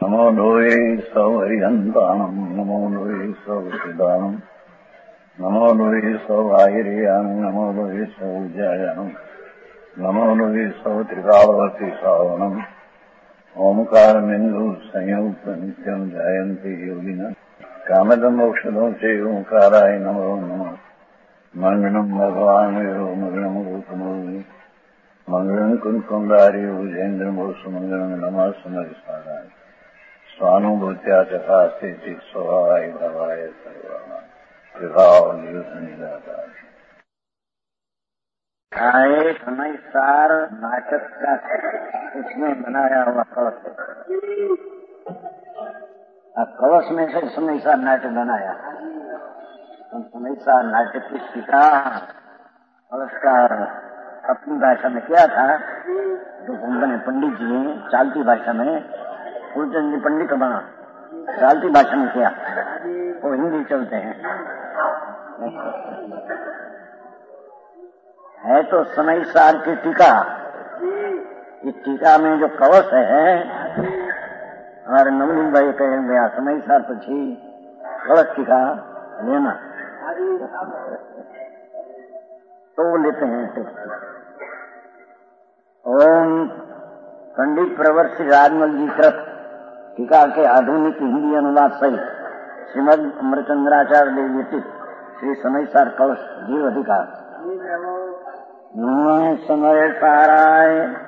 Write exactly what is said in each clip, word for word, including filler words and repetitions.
नमो लोये सौहरिहन्ताणम् नमो लोये सौहृदानम् नमो लोये सौभागिर्याम् नमो लोये सौज्यायाम् नमो लोये सौत्रिकावती सावनम् ओंकारमिन्दु संयुक्त नित्यम् जायन्ति योगिनः कामदम् मोक्षदम् च ओंकाराय नमो नमः मंगलम् भगवान् यो मंगलम् गौतमोनि मंगलम् कुंकुंडारि भुजेन्द्रमोसु मंगलम् नमः समरिसाराय स्वानुभूत्या चकास्ते स्वभावाय भवाय सर्वाय विभाव निदाताय। एक नैसार नाटक का उसमें बनाया हुआ कलश है। कलश में से समयसार नाटक बनाया। समयसार नाटक की टीका कलश का अपनी भाषा में क्या था जो बने पंडित जी ने चालती भाषा में फूलचंद जी पंडित बना चालती भाषा में किया वो हिंदी चलते हैं है तो समयसार की टीका। इस टीका में जो कवच है हमारे नवनीत भाई कहेंगे समयसार पछी कवच टीका लेना तो वो लेते हैं। ओम पंडित प्रवर श्री राजमल जी कृत टीका के आधुनिक हिंदी अनुवाद सहित श्रीमद अमृतचंद्राचार्य लिखित श्री समयसार कलश जीव अधिकार। नमः समयसाराय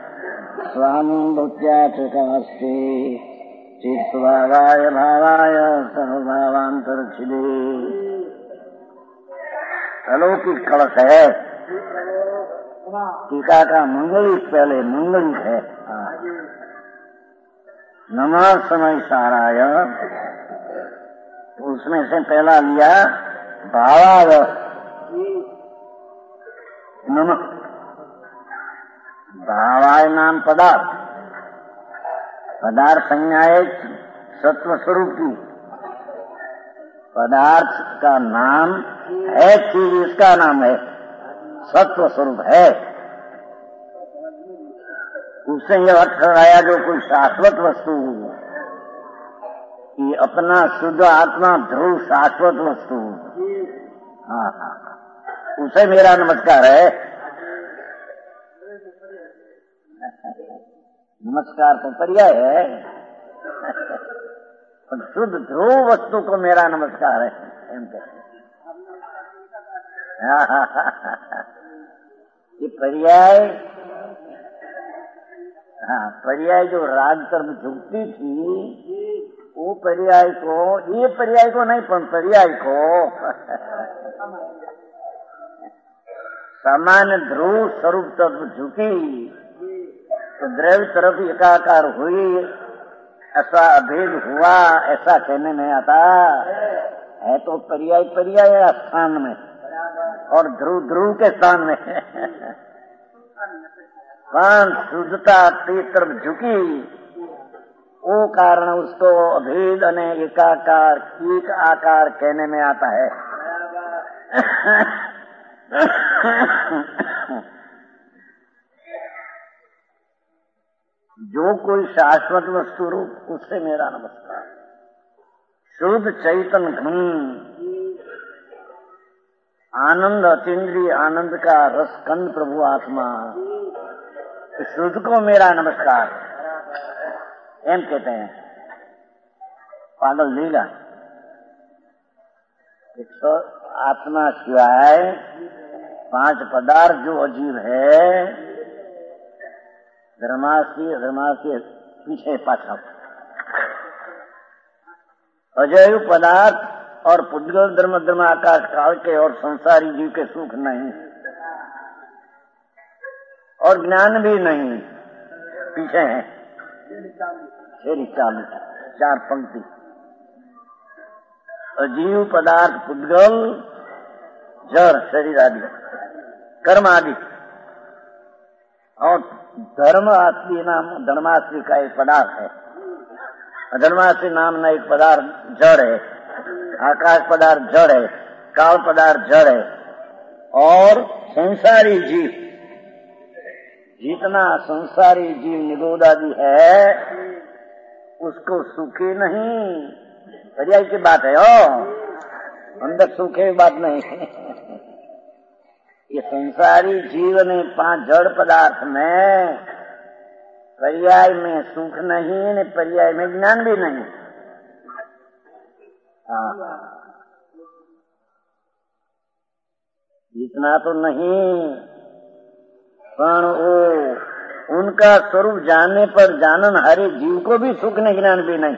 स्वानुभूत्याचकास्ते चित्स्वभावाय भावाय सर्वभावांतरक्षिदे। अलौकिक कलश है। टीका का मंगलिक पहले मंगलिक है। नमः समयसाराय उसमें से पहला लिया भावाय नमः। भावाय नाम पदार्थ पदार्थ संज्ञा है सत्व स्वरूप की। पदार्थ का नाम है चीज इसका नाम है सत्व स्वरूप है। उससे यह अर्थ कराया जो कोई शाश्वत वस्तु ये अपना शुद्ध आत्मा ध्रुव शाश्वत वस्तु। हाँ हाँ उसे मेरा नमस्कार है। नमस्कार तो पर्याय है शुद्ध ध्रुव वस्तु को मेरा नमस्कार है। ये पर्याय हाँ पर्याय जो राग तरफ झुकती थी वो पर्याय को ये पर्याय को नहीं पर पर्याय को सामान्य ध्रुव स्वरूप तरफ झुकी तो द्रव्य तरफ एकाकार हुई ऐसा अभेद हुआ ऐसा कहने में आता है। तो पर्याय पर्याय स्थान में और ध्रुव ध्रुव के स्थान में पान शुद्धता तेज तरफ झुकी वो कारण उसको अभेद अने एकाकार एक आकार कहने में आता है। जो कोई शाश्वत वस्तु रूप उससे मेरा नमस्कार। शुद्ध चैतन्य घन आनंद अतीन्द्रिय आनंद का रसकंद प्रभु आत्मा शुद्ध को मेरा नमस्कार एम कहते हैं। पागल लीला आत्मा सिवाय पांच पदार्थ जो अजीब है धर्मासी धर्मासी पीछे पाछा अजय पदार्थ और पुद्गल धर्म धर्म आकाश काल के और संसारी जीव के सुख नहीं और ज्ञान भी नहीं पीछे है। शेरी चालीस चार पंक्ति अजीव पदार्थ पुद्गल जड़ शरीर आदि कर्म आदि और धर्म आश्री नाम धर्माश्री का एक पदार्थ है। धर्माश्री नाम ना एक पदार्थ जड़ है। आकाश पदार्थ जड़ है काल पदार्थ जड़ है और संसारी जीव जितना संसारी जीव निरोध आदि है उसको सुखे नहीं, पर्याय की बात है। ओ अंदर सुखे बात नहीं। ये संसारी जीवन है, पांच जड़ पदार्थ में पर्याय में सुख नहीं ने पर्याय में ज्ञान भी नहीं। हाँ, इतना तो नहीं, पर वो उनका स्वरूप जानने पर जानन हरे जीव को भी सुख ने ज्ञान भी नहीं।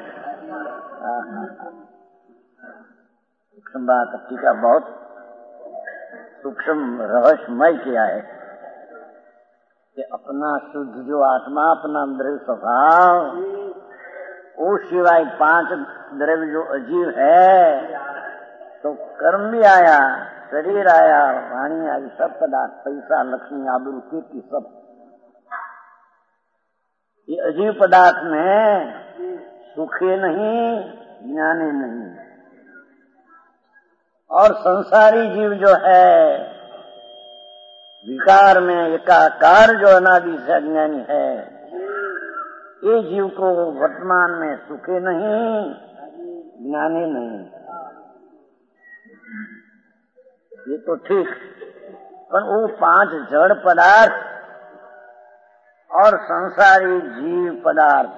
सूक्ष्म बात टीका बहुत सूक्ष्म रहस्यमय किया है कि अपना शुद्ध जो आत्मा, अपना द्रव्य स्वभाव, वो सिवाय पांच द्रव्य जो अजीव है, तो कर्म भी आया, शरीर आया, वाणी आई, सब पदार्थ, पैसा, लक्ष्मी, आबरू, कीर्ति, सब ये अजीव पदार्थ में सुखे नहीं, ज्ञाने नहीं। और संसारी जीव जो है विकार में एकाकार जो अनादि से अज्ञानी है, ये जीव को वर्तमान में सुखे नहीं, ज्ञाने नहीं। ये तो ठीक, पर वो पांच जड़ पदार्थ और संसारी जीव पदार्थ,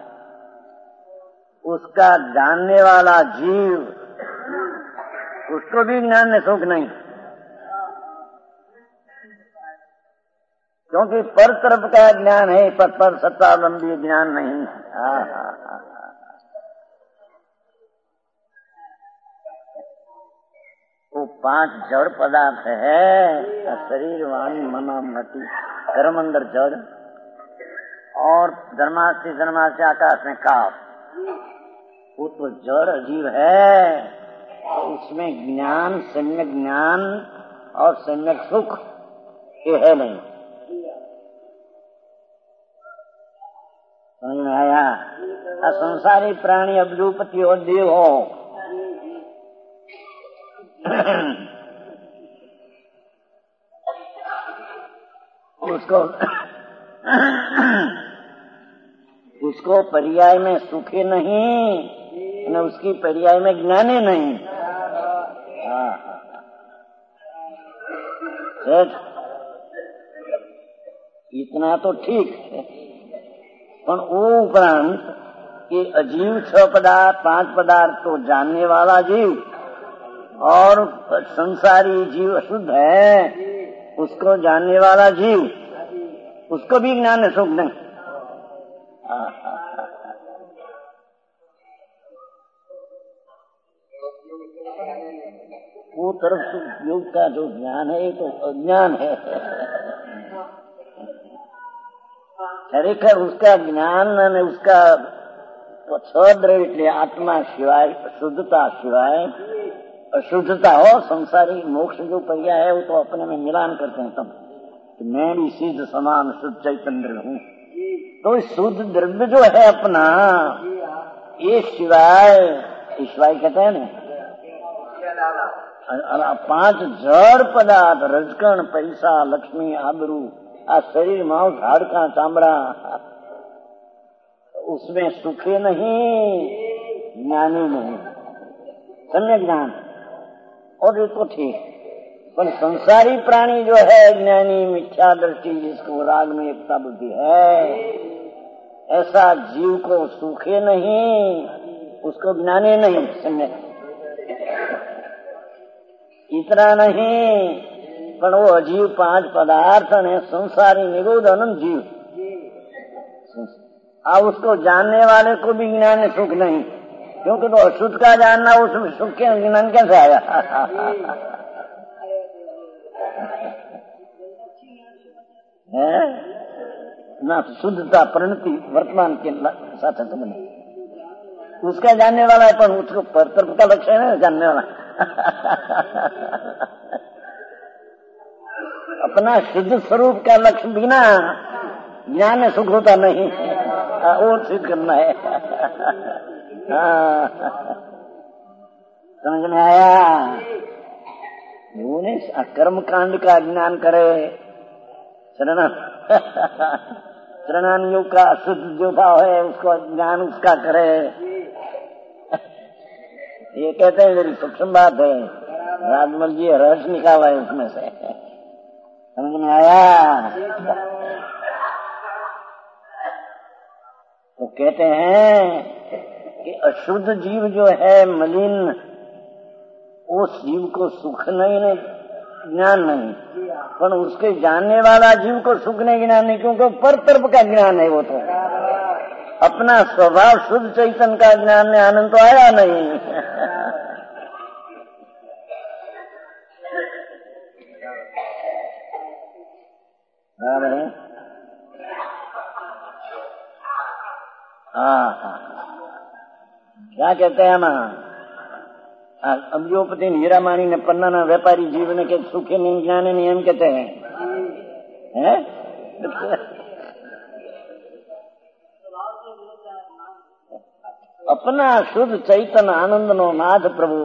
उसका जानने वाला जीव, उसको भी ज्ञान ने सुख नहीं, क्योंकि पर तरफ का ज्ञान है, पर पर सत्तावलंबी ज्ञान नहीं। हाँ हाँ हाँ, वो पांच जड़ पदार्थ है, शरीर, वाणी, मन, मति, कर्म अंदर जड़, और धर्मास्थि धर्मास्थि आकाश में काव, वो तो जड़ अजीव है। तो उसमें ज्ञान, सम्यक ज्ञान और सम्यक सुख ये है नहीं। समझ में आया? संसारी प्राणी अब्दुपति और देव हो, उसको उसको पर्याय में सुखे नहीं, न उसकी पर्याय में ज्ञाने नहीं। इतना तो ठीक है, पर वो उपरांत कि अजीव छह पदार्थ, पांच पदार्थ तो जानने वाला जीव, और संसारी जीव अशुद्ध है, उसको जानने वाला जीव, उसको भी ज्ञान सुख नहीं। वो तरफ से योग का जो ज्ञान है, ये तो अज्ञान है। खरेखर उसका ज्ञान ने उसका छह द्रव्य आत्मा सिवाय, शुद्धता सिवाय अशुद्धता हो, संसारी मोक्ष जो पर्याय है वो तो अपने में मिलान करते हैं तब कि मैं भी सिद्ध समान शुद्ध चैतन्य हूँ। तो शुद्ध द्रव्य जो है अपना, ये सिवाय, शिवाय कहते हैं ना, पांच जड़ पदार्थ, रजकण, पैसा, लक्ष्मी, आबरू, आ शरीर, मांस, हाड़का, चामड़ा, उसमें सुखे नहीं, ज्ञानी नहीं, सम्यक ज्ञान। और ये तो ठीक, पर संसारी प्राणी जो है ज्ञानी, मिथ्या दृष्टि, जिसको राग में एकता बुद्धि है, ऐसा जीव को सुखे नहीं, उसको ज्ञानी नहीं, सम्यक। इतना नहीं, पर वो अजीव पांच पदार्थ ने संसारी निरोध अनंत जीव, अब उसको जानने वाले को भी ज्ञान सुख नहीं, क्योंकि तो अशुद्ध का जानना उसमें सुख के ज्ञान कैसे आया? है ना, शुद्धता परिणति वर्तमान के साथ बने, उसका जानने वाला है, पर उसको तरफ का लक्ष्य है ना जानने वाला। अपना शुद्ध स्वरूप का लक्ष्य बिना ज्ञान में सुख होता नहीं, वो सिद्ध करना है। समझ में आया? वो नहीं कर्म कांड का ज्ञान करे, चलना प्रणाम योग का शुद्ध जो भाव है उसको ज्ञान उसका करे। ये कहते हैं मेरी सूक्ष्म बात है, राजमल जी रहस्य निकाला है उसमें से, समझ में आया? तो कहते हैं कि अशुद्ध जीव जो है मलिन, उस जीव को सुख नहीं, नहीं ज्ञान नहीं, पर उसके जानने वाला जीव को सुख नहीं ज्ञान नहीं, क्योंकि पर तरफ का ज्ञान है वो। तो अपना स्वभाव शुद्ध चैतन्य का ज्ञान में आनंद तो आया नहीं। हाँ हाँ क्या कहते हैं ना, अभियोपति हीरा माणी ने पन्ना ना व्यापारी जीव ने के सुखे नहीं ज्ञाने नहीं एम कहते हैं, है? अपना शुद्ध चैतन्य आनंद नो नाथ प्रभु,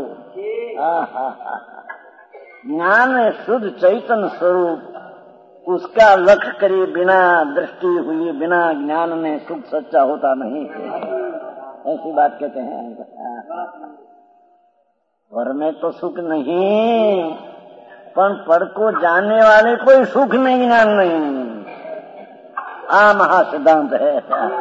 ज्ञान शुद्ध चैतन्य स्वरूप उसका लक्ष्य करे बिना, दृष्टि हुई बिना ज्ञान में सुख सच्चा होता नहीं, ऐसी बात कहते हैं। पर में तो सुख नहीं, पर पर को जानने वाले कोई सुख नहीं ज्ञान नहीं, आ महासिद्धांत है।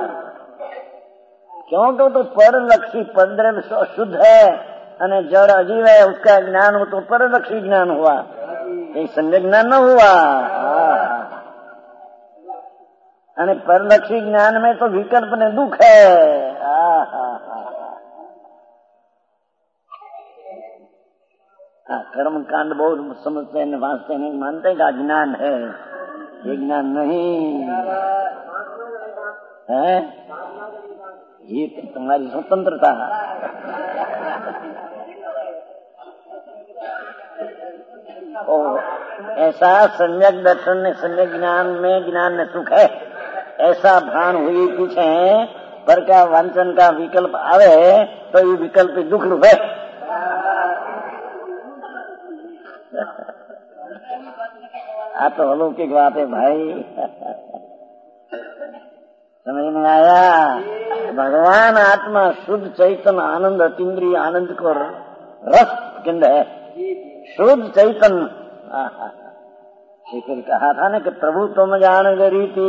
क्योंकि तो परलक्षी परद्रव्य शुद्ध है અને जड़ अजीव है, उसका ज्ञान हो तो परलक्षी ज्ञान हुआ, ये संजय ज्ञान न हुआ। અને परलक्षी ज्ञान में तो विकल्प ने दुख है। कर्म कांड बहुत समझते हैं, वांचते नहीं, मानते का ज्ञान है, ये ज्ञान नहीं है, ये तुम्हारी स्वतंत्रता। ओ ऐसा सम्यक दर्शन में, सम्यक ज्ञान में ज्ञान में सुख है, ऐसा भान हुई पीछे पर का वांचन का विकल्प आवे तो ये विकल्प दुख रूप है। आ तो अलौकिक बात है भाई, समझ में आया? भगवान आत्मा शुद्ध चैतन्य आनंद अतीन्द्रिय आनंद को रस केंद्र है, शुद्ध चैतन्य। फिर कहा था ना कि प्रभु तुम जान गरी थी,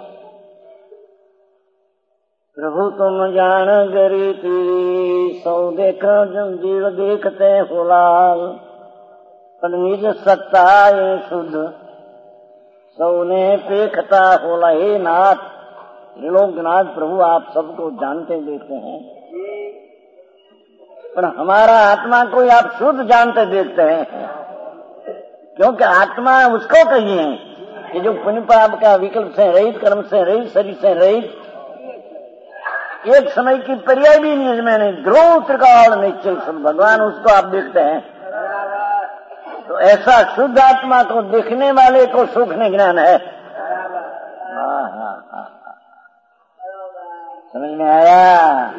प्रभु तुम जान गरी थी, सौ देख जीव देखते हो लाल, पर निज सत्ता ये शुद्ध सौने पेखता होला। हे नाथ, लोकनाथ प्रभु आप सबको जानते देखते हैं, पर हमारा आत्मा को आप शुद्ध जानते देखते हैं, क्योंकि आत्मा उसको कहिए कि जो पुण्य पाप का विकल्प से रहित, कर्म से रहित, शरीर से रहित, एक समय की पर्याय भी नहीं, मैंने ध्रुव त्रिकाल निश्चल शुद्ध भगवान, उसको आप देखते हैं। तो ऐसा शुद्ध आत्मा को देखने वाले को सुख नहीं ज्ञान है। हाँ हाँ हाँ, समझ में आया?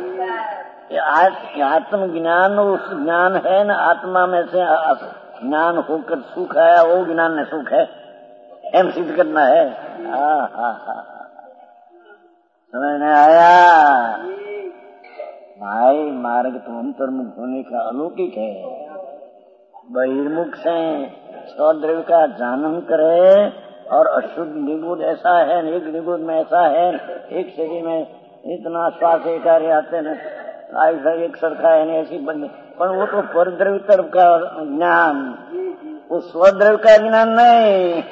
आत्म ज्ञान उस ज्ञान है ना, आत्मा में से ज्ञान होकर सुख है, वो ज्ञान में सुख है, एम सिद्ध करना है। हाँ हाँ हाँ, समझ में आया? भाई मार्ग तो अंतर्मुख होने का अलौकिक है, बहिर्मुख से स्वद्रव्य का जानन करे, और अशुद्ध निगुण ऐसा है, एक निगुण में ऐसा है, एक शरीर में इतना श्वास एक कार्य आते न, ऐसा एक सरखा है नहीं, ऐसी बंदी, पर वो तो परद्रव्य तरफ का ज्ञान, वो स्वद्रव्य का ज्ञान नहीं।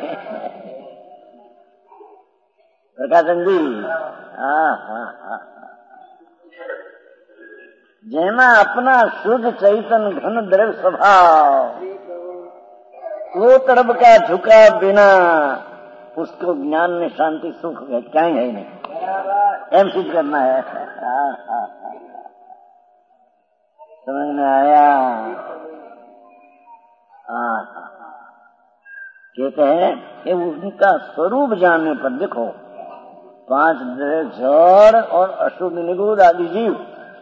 प्रकाशन जी, हाँ हाँ हाँ, जेमा अपना शुद्ध चैतन्य घन द्रव्य स्वभाव, वो तरफ का झुका बिना उसको ज्ञान में शांति सुख क्या ही है नहीं, एम सिद्ध करना है। हाँ हाँ, समझ में आया? हाँ हाँ, कहते हैं कि उनका स्वरूप जानने पर, देखो पांच जड़ और अशुद्ध निगुण आदि जीव,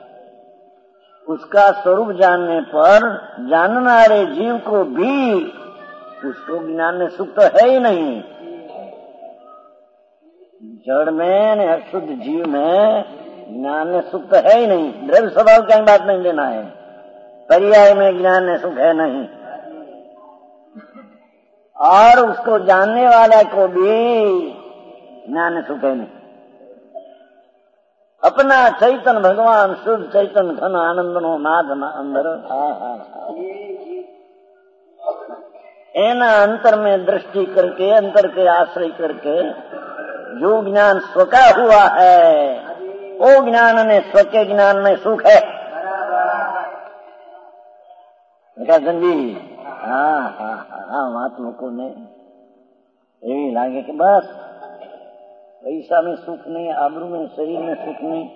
उसका स्वरूप जानने पर जानने वाले जीव को भी उसको ज्ञान में सुख तो है ही नहीं। जड़ में अशुद्ध जीव में ज्ञान में सुख तो है ही नहीं। द्रव्य स्वभाव की बात नहीं लेना है, पर्याय में ज्ञान में सुख है नहीं। और उसको जानने वाला को भी ज्ञान में सुख है नहीं। अपना चैतन भगवान शुद्ध चैतन घन आनंद नो नाद अंदर एना अंतर में दृष्टि करके, अंतर के आश्रय करके जो ज्ञान स्व का हुआ है, वो ज्ञान में स्व के ज्ञान में सुख है। जी हाँ हाँ हाँ महात्मा को ने यही लागे कि बस पैसा में सुख नहीं, आबरू में, शरीर में सुख नहीं,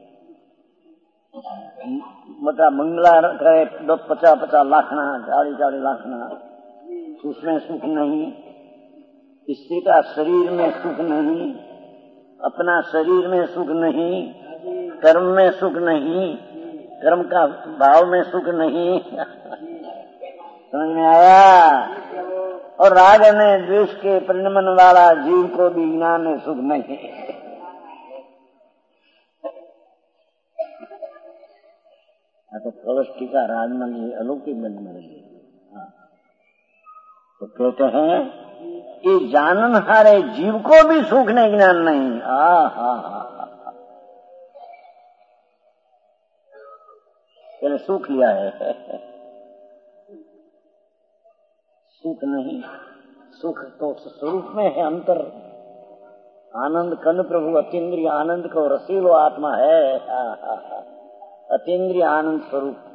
मोटा मंगला करे दस पचास पचास लाखना, चालीस चालीस लाखना, उसमें सुख नहीं। स्त्री का शरीर में सुख नहीं, अपना शरीर में सुख नहीं, कर्म में सुख नहीं, कर्म का भाव में सुख नहीं। समझ में आया? और राग में द्वेष के परिणमन वाला जीव को भी ज्ञान में सुख नहीं। तो प्रवृत्ति का राजमन ये अलौकिक बन मरेंगे। तो कहते हैं कि जानन हारे जीव को भी सुख नहीं, ज्ञान नहीं। आ हा हा पहले सुख लिया है, सुख नहीं। सुख तो स्वरूप में है, अंतर आनंद कन प्रभु अतीन्द्रिय आनंद को रसीलो आत्मा है। अतीन्द्रिय आनंद स्वरूप।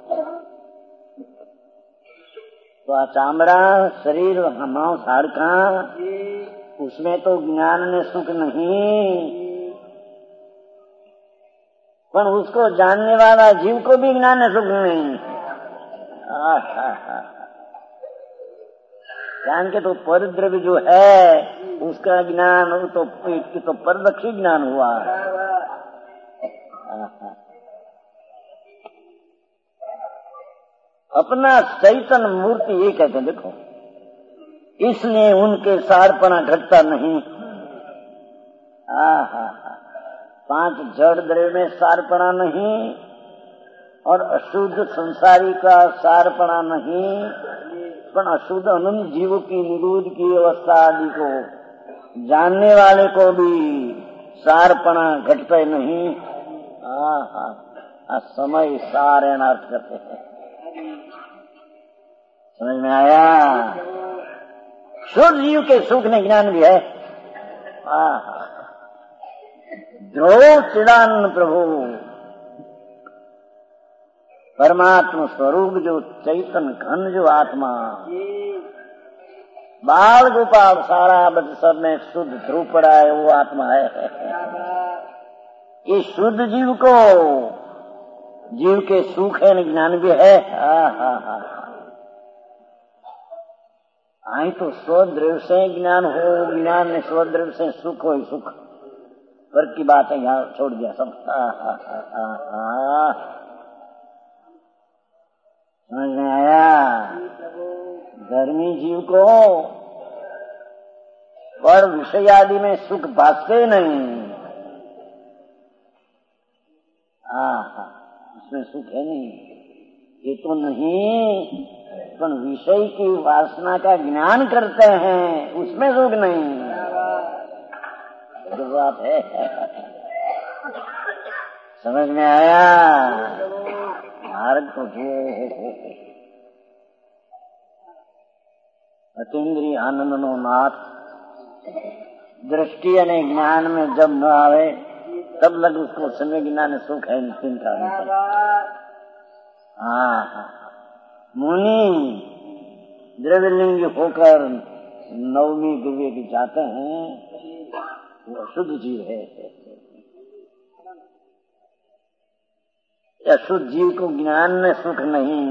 तो आ चामड़ा शरीर मांस हाड़का, उसमें तो ज्ञान में सुख नहीं, पर उसको जानने वाला जीव को भी ज्ञान में सुख नहीं। आ हा हा ज्ञान के तो पर द्रव्य जो है उसका ज्ञान तो तो परदक्षी ज्ञान हुआ। अपना चैतन मूर्ति ये कहते हैं, देखो इसलिए उनके सारपना घटता नहीं। आहा पांच जड़ द्रव्य में सारपना नहीं और अशुद्ध संसारी का सारपना नहीं, पर अशुद्ध अनंत जीव की निरोध की अवस्था आदि को जानने वाले को भी सारपना घटते नहीं। आहा समय सार अर्थ करते हैं। समझ में आया? शुद्ध जीव के सुख में ज्ञान भी है। आहा ध्रुव चिदानंद प्रभु परमात्मा स्वरूप जो चैतन घन जो आत्मा, बाल गोपाल सारा बच सब में शुद्ध ध्रुव पड़ा है, वो आत्मा है। ये शुद्ध जीव को जीव के सुख है, ज्ञान भी है। हा हा हा आई तो स्वद्रव्य से ज्ञान हो, ज्ञान में स्वद्रव्य से सुख हो, सुख पर की बात है, यहाँ छोड़ दिया सब। हा हा हा हा समझ में आया? धर्मी जीव को पर विषय आदि में सुख भासते नहीं। आहा उसमें सुख है नहीं, ये तो नहीं, पर विषय की वासना का ज्ञान करते हैं, उसमें सुख नहीं। जो बात है समझ में आया? मार्ग तो अतीन्द्रिय आनंद नो नाथ दृष्टि यानी ज्ञान में जब न आवे तब लग उसको समय ज्ञान सुख है चिंता नहीं। हाँ मुनि द्रव्यलिंग होकर नवमी दिव्य की जाते हैं, वो शुद्ध जीव है। या शुद्ध जीव को ज्ञान में सुख नहीं,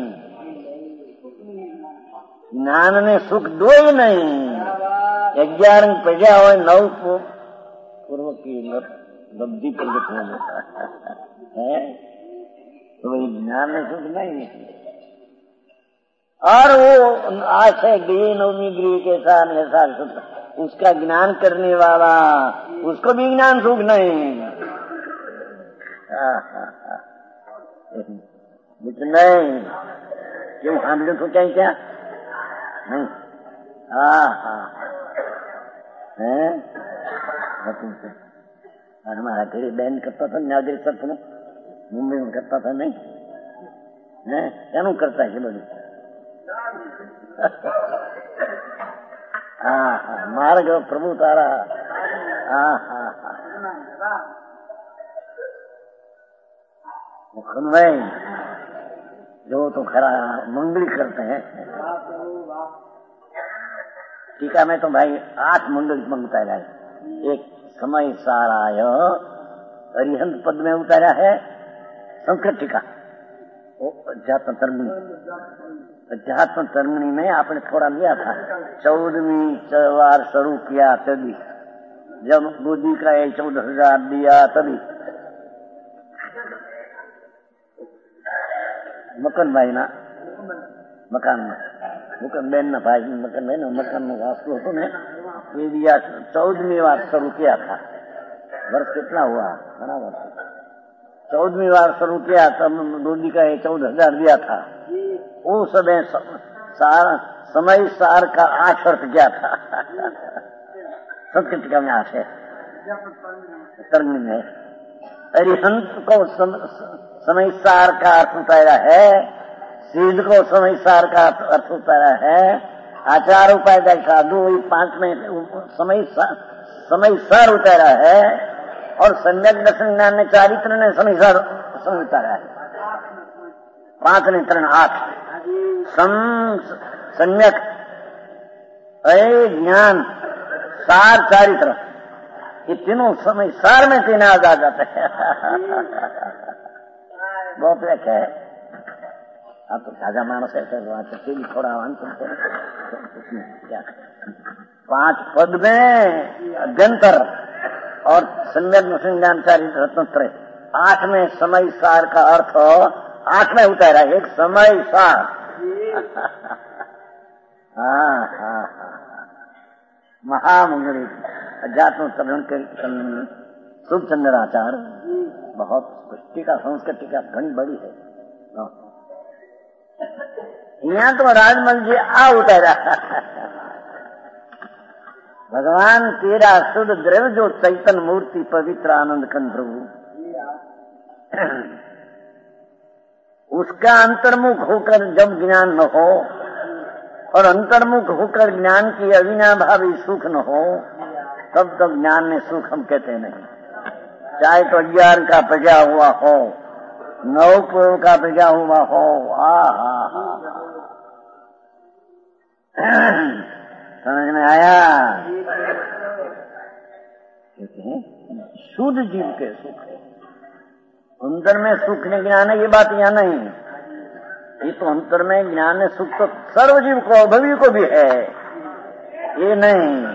ज्ञान में सुख दो ही नहीं। ग्यारह प्रजा हो नौ को पूर्व की लब्धि प्रगट हो जाता है, तो वही ज्ञान में सुख नहीं। और वो आज से गृह नवमी गृह के साथ ऐसा उसका ज्ञान करने वाला, उसको भी ज्ञान सुख नहीं। नहीं क्यों हम लोग को क्या क्या नहीं। हाँ हाँ है हमारा तेरी बहन करता था नादिर सपने मुंबई में करता था नहीं है क्या करता है बोली। हाँ हाँ मार्ग प्रभु तारा। हाँ हाँ हाँ भाई जो तो खरा मंगली करते हैं। टीका में तो भाई आठ मंगल मंगता है। एक समय साराय अरिहंत पद में उतारा है संस्कृत टीका अध्यात्म तरंगनी। अध्यात्म तरंगनी में आपने थोड़ा लिया था चौदहवीं बार शुरू किया तभी जब मोदी का एक चौदह हजार दिया तभी मकन भाई ना मकान में मकन बहन ना भाई मकन बहन मकान में वास्तु होतो ने ये दिया चौदहवीं बार शुरू किया था। वर्ष कितना हुआ घना वर्ष चौदहवीं बार शुरू किया तब मोदी का चौदह हजार दिया था। वो समय सार समय सार का आठ अर्थ क्या था संस्कृत का में आठ है तरंग में। अरिहंत को सम, समय सार का अर्थ उतारा है। सिद्ध को समय सार का अर्थ उतारा है। आचार उपाय देखा दो पांच में समय सार, समय सार उतारा है और सम्यक दर्शन ज्ञान ने चारित्र ने समय सार समय उतारा है। पांच ने त्रण आठ सम सम्यक अरे ज्ञान सार चारित्र ये तीनों समय सार में तीन आ जाते हैं। बहुत व्याख्या है। आप तो ताजा मानस है तो थोड़ा क्या पांच पद में अध्यंतर और सम्यक ज्ञान चारित्र रत्नत्रय आठ में समय सार का अर्थ आठ में उतारा एक समय सार। हाँ हाँ हाँ महामंगली अध्यात्म तरण के शुभ चंद्राचार बहुत टीका संस्कृत टीका घनी बड़ी है। यहाँ तो राजमल जी आ उतारा भगवान तेरा शुद्ध द्रव्य जो चैतन्य मूर्ति पवित्र आनंद कंद प्रभु उसका अंतर्मुख होकर जब ज्ञान न हो और अंतर्मुख होकर ज्ञान की अविनाभावी सुख न हो तब तक ज्ञान में सुख हम कहते नहीं। चाहे तो अज्ञान का प्रजा हुआ हो नौ पूर्व का प्रजा हुआ हो। आ हा हा समझ में आया। शुद्ध जीव के सुख अंतर में सुख ने ज्ञान है ये बात यहाँ नहीं। ये तो अंतर में ज्ञान है सुख तो सर्वजीव को भवी को भी है ये नहीं।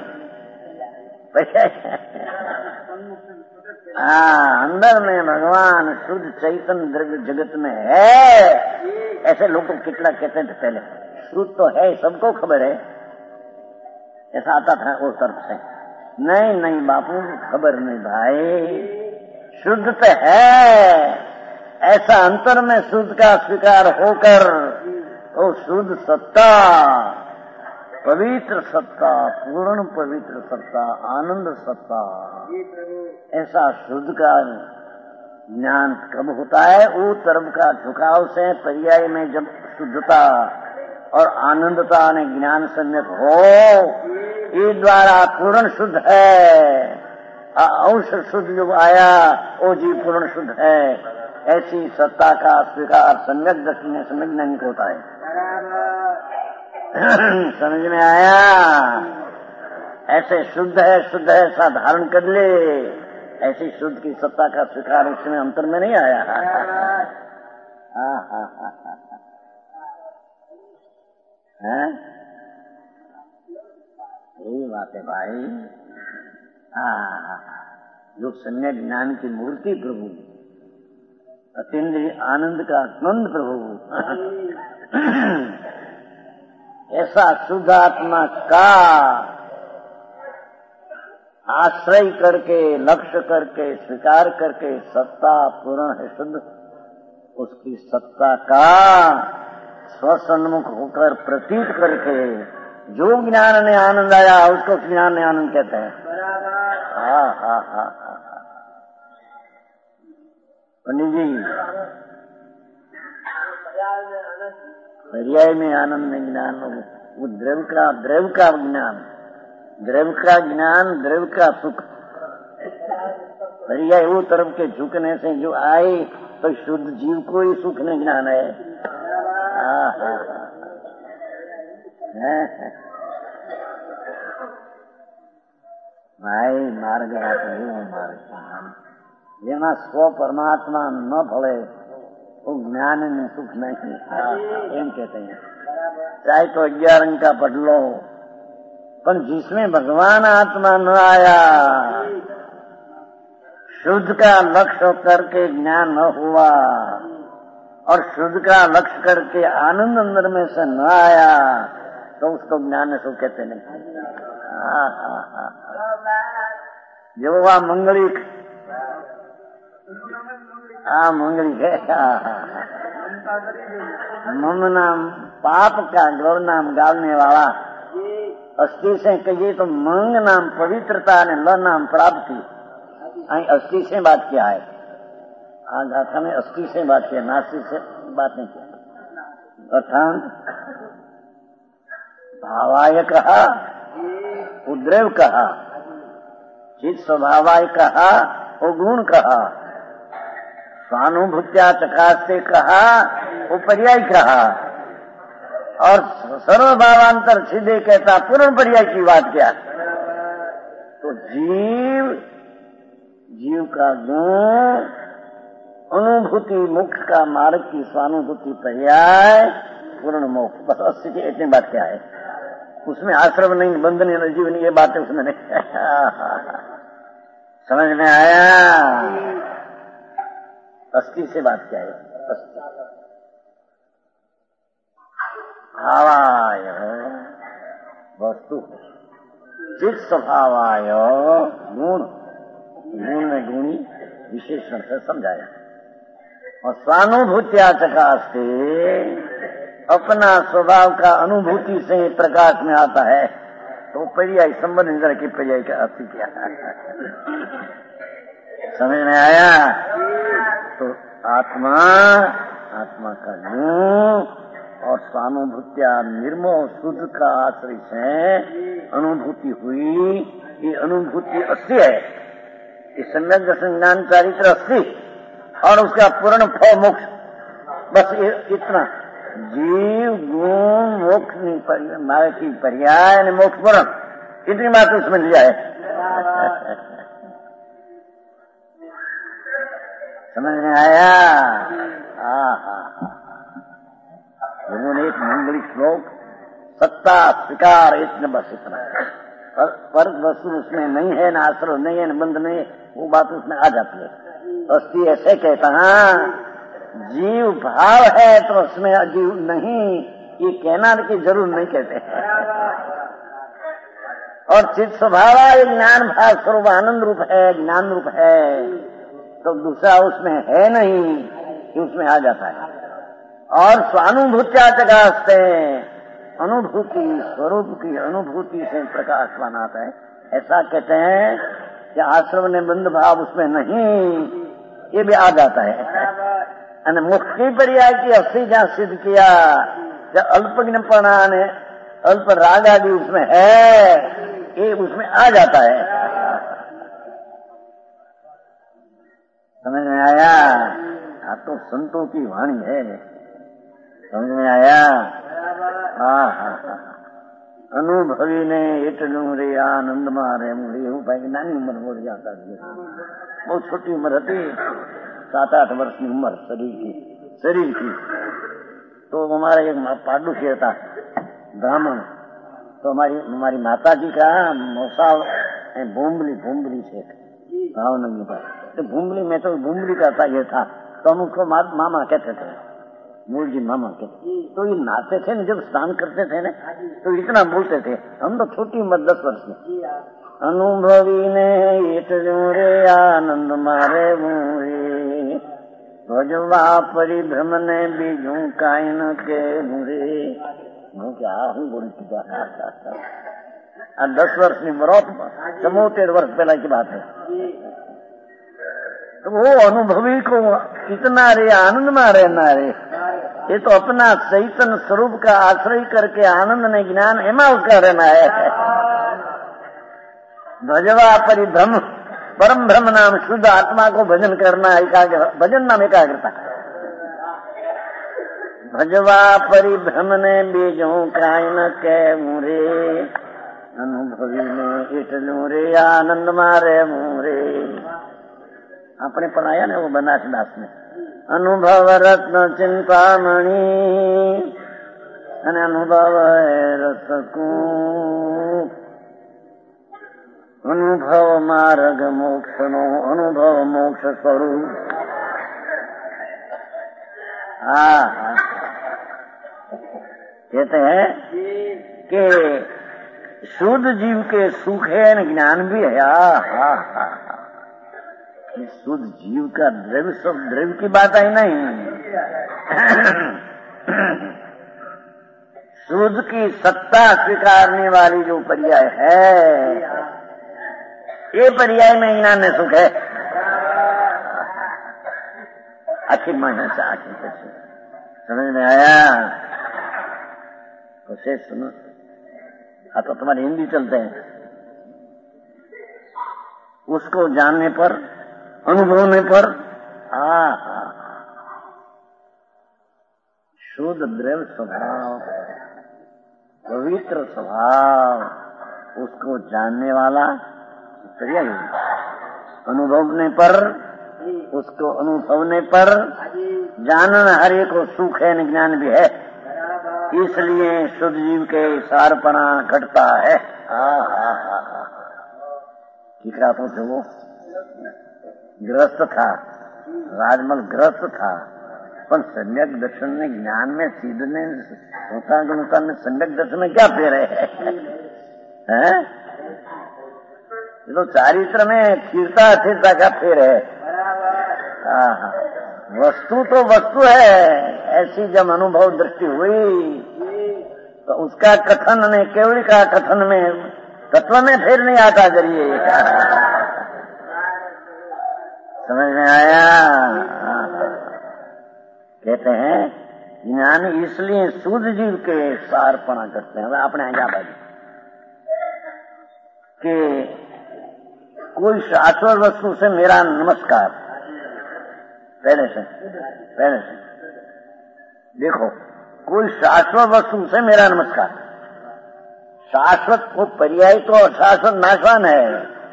हाँ अंदर में भगवान शुद्ध चैतन्य द्रव्य जगत में है। ऐसे लोग को कितना कहते थे पहले शुद्ध तो है सबको खबर है ऐसा आता था उस तरफ से। नहीं नहीं बापू खबर नहीं भाई शुद्ध तो है ऐसा अंतर में शुद्ध का स्वीकार होकर वो शुद्ध सत्ता पवित्र सत्ता पूर्ण पवित्र सत्ता आनंद सत्ता ऐसा शुद्ध का ज्ञान कब होता है वो तरफ का झुकाव से पर्याय में जब शुद्धता और आनंदता ने ज्ञान सम्यक हो ये द्वारा पूर्ण शुद्ध है। अंश शुद्ध जो आया वो जीव पूर्ण शुद्ध है। ऐसी सत्ता का स्वीकार सम्यक दृष्टि में सम्यक ज्ञानी को होता है। समझ में आया। ऐसे शुद्ध है शुद्ध है ऐसा धारण कर ले। ऐसी शुद्ध की सत्ता का स्वीकार उसमें अंतर में नहीं आया। हाँ हाँ हाँ हाँ यही बात है भाई। हाँ जो सम्यक ज्ञान की मूर्ति प्रभु अतीन्द्रिय आनंद का आनंद प्रभु ऐसा शुद्ध आत्मा का आश्रय करके, लक्ष्य करके, स्वीकार करके सत्ता पूर्ण है शुद्ध, उसकी सत्ता का स्वसन्मुख होकर प्रतीत करके जो ज्ञान ने आनंद आया उसको ज्ञान ने आनंद कहते हैं। हाँ हाँ हाँ हाँ पंडित जी, पर्याय में आनंद में ज्ञान, वो द्रव्य का द्रव्य का ज्ञान, द्रव्य का ज्ञान, द्रव्य का सुख। पर्याय वो तरफ के झुकने से जो आए तो शुद्ध जीव को ही सुख में ज्ञान है। हाँ हाँ भाई मार्ग मार्ग જેમાં સ્વ પરમાત્मा न फले वो ज्ञान में सुख नहीं, एम कहते हैं। चाहे तो ग्यारह अंक का पढ़ लो, पर जिसमें भगवान आत्मा न आया, शुद्ध का लक्ष्य करके ज्ञान न हुआ और शुद्ध का लक्ष्य करके आनंद अंदर में से न आया तो उसको ज्ञान में सुख कहते नहीं। हाँ हाँ हाँ जो वह मंगलिक, हाँ मंगलिक है। मम नाम पाप का गौर नाम गालने वाला, अस्थि से कहिए तो मंग नाम पवित्रता ने ल नाम प्राप्ति। अस्थि से बात किया है, आज गाथा में अस्थि से बात किया, नास्ति से बात नहीं किया। अर्थात भावाय कहा, उद्रेव कहा, चित स्वभावाय कहा, गुण कहा, स्वानुभूत्या चकास्ते कहा, वो पर्याय कहा, और सर्वभावांतर सीधे कहता पूर्ण पर्याय की बात क्या। तो जीव जीव का गुण अनुभूति मुख का मार्ग की स्वानुभूति पर्याय पूर्ण मोक्ष, बस अस्सी की इतनी बात क्या है। उसमें आश्रम नहीं, बंधन नहीं, जीवन, ये बातें उसमें नहीं। समझ में आया? अस्थि से बात क्या है? अस्थि भावाय वस्तु, चित स्वभावाय गुण, गुण में गुणी विशेषण से समझाया। और स्वानुभूत्या चकास्ते, अपना स्वभाव का अनुभूति से प्रकाश में आता है, तो पर्याय संबंध इंद्र की पर्याय का अर्थ क्या समझ में आया? तो आत्मा, आत्मा का गुण और स्वानुभूत्या निर्मोह शुद्ध का आश्रय से अनुभूति हुई, ये अनुभूति अस्थि है, ये सम्यक दर्शन ज्ञान चारित्र अस्थि और उसका पूर्ण फल मोक्ष। बस ये इतना जीव गुण मोक्ष की पर्याय मोक्ष पूर्ण, इतनी बात उसमें लिया है। समझ में आया? हाँ हाँ हाँ उन्होंने एक मंगलिक श्लोक सत्ता स्वीकार, इतने बस इतना, पर, पर वस्तु उसमें नहीं है, ना आश्रय नहीं है, न बंध नहीं है, वो बात उसमें आ जाती है। अस्थि ऐसे कहता हाँ जीव भाव है तो उसमें जीव नहीं, ये कहना की जरूर नहीं कहते। और चित स्वभाव ज्ञान भाव स्वरूप आनंद रूप है, ज्ञान रूप है, तो दूसरा उसमें है नहीं कि उसमें आ जाता है। और स्वानुभूत्या चकास्ते, अनुभूति स्वरूप की अनुभूति से प्रकाश बनाता है, ऐसा कहते हैं कि आश्रम ने बंध भाव उसमें नहीं, ये भी आ जाता है। मुख की पर्याय की अस्थि जहाँ सिद्ध किया, जब अल्पज्ञपणा ने अल्प राग आदि उसमें है, ये उसमें आ जाता है। समझ में आया? हाँ तो संतों की वाणी है, समझ में आया? हाँ हाँ हाँ अनुभवी ने एटलू रे आनंद मारे मुझे એવું ભાઈ નાની ઉંમર બોલ જાતા, બહુ छोटी उम्र હતી, सात आठ वर्ष की उम्र शरीर की शरीर की तो हमारा एक पाडुसी था ब्राह्मण, तो हमारी हमारी माता जी का मौसा भूमली भूमली से भावनगर पर, तो भूमली में तो भूमली का था ये था, तो हम उसको मामा कहते थे, मूल जी मामा कहते। तो ये नहाते थे ना, जब स्नान करते थे ना, तो इतना बोलते थे। हम तो छोटी उम्र दस वर्ष में, અનુભવીને એટલું રે આનંદ મારે રે, ભજવા પરિભ્રમને બીજું કાંઈ ન કહેવું રે. હું ક્યાં હું બોલી ચુકા. આ દસ વર્ષની બરોત ચમોતેર वर्ष पहला की बात है. तो वो अनुभवी को कितना रे आनंद में रहना रे, ये तो अपना चैतन्य स्वरूप का आश्रय करके आनंद ने ज्ञान एमा उसका रहना है. भजवा परिभ्रम परम ब्रह्म नाम शुद्ध आत्मा को भजन करना एकाग्र, भजन नाम एकाग्रता. भजवा परिभ्रम ने बीजों काई न कहूं रे, અનુભવીને એટલું રે આનંદ મારે રે. આપણે પણ આયા ને એવું બનાસદાસ ને અનુભવ રત્ન ચિંતામણી અને અનુભવ રસકું, અનુભવ માર્ગ મોક્ષ નો અનુભવ મોક્ષ સ્વરૂપ. હા कहते हैं कि शुद्ध जीव के सुख है न ज्ञान भी है. हा हा हा शुद्ध जीव का द्रव्य सब द्रव्य की बात आई नहीं. शुद्ध की सत्ता स्वीकारने वाली जो पर्याय है, ये पर्याय में ज्ञान में सुख है. आखिर महीने से आखिर कैसे समझ में आया? तो से सुनो. हाँ तो तुम्हारी हिंदी चलते हैं. उसको जानने पर अनुभवने पर आ शुद्ध द्रव्य स्वभाव पवित्र स्वभाव उसको जानने वाला पर्याय. अनुभवने पर उसको अनुभवने पर जानना हर एक को सुख है न ज्ञान भी है. इसलिए शुद्ध जीव के सारपणा घटता है. ठीक रहा तो वो ग्रस्त था, राजमल ग्रस्त था, पर सम्यक दर्शन में ज्ञान में सीधने होता गुणता में सम्यक दर्शन में क्या फेर है? हैं? ये तो चारित्र में स्थिरता अस्थिरता का फेर है. वस्तु तो वस्तु है. ऐसी जब अनुभव दृष्टि हुई तो उसका कथन में केवल का कथन में तत्व में फिर नहीं आता. जरिए समझ में आया? कहते हैं ज्ञान इसलिए शुद्ध जीव के सारपणा करते हैं. अपने यहाँ बाजू कि कोई शाश्वत वस्तु से मेरा नमस्कार पहले से पहले से देखो, कोई शाश्वत वस्तु से मेरा नमस्कार. शाश्वत को पर्याय तो शाश्वत नाशवान है.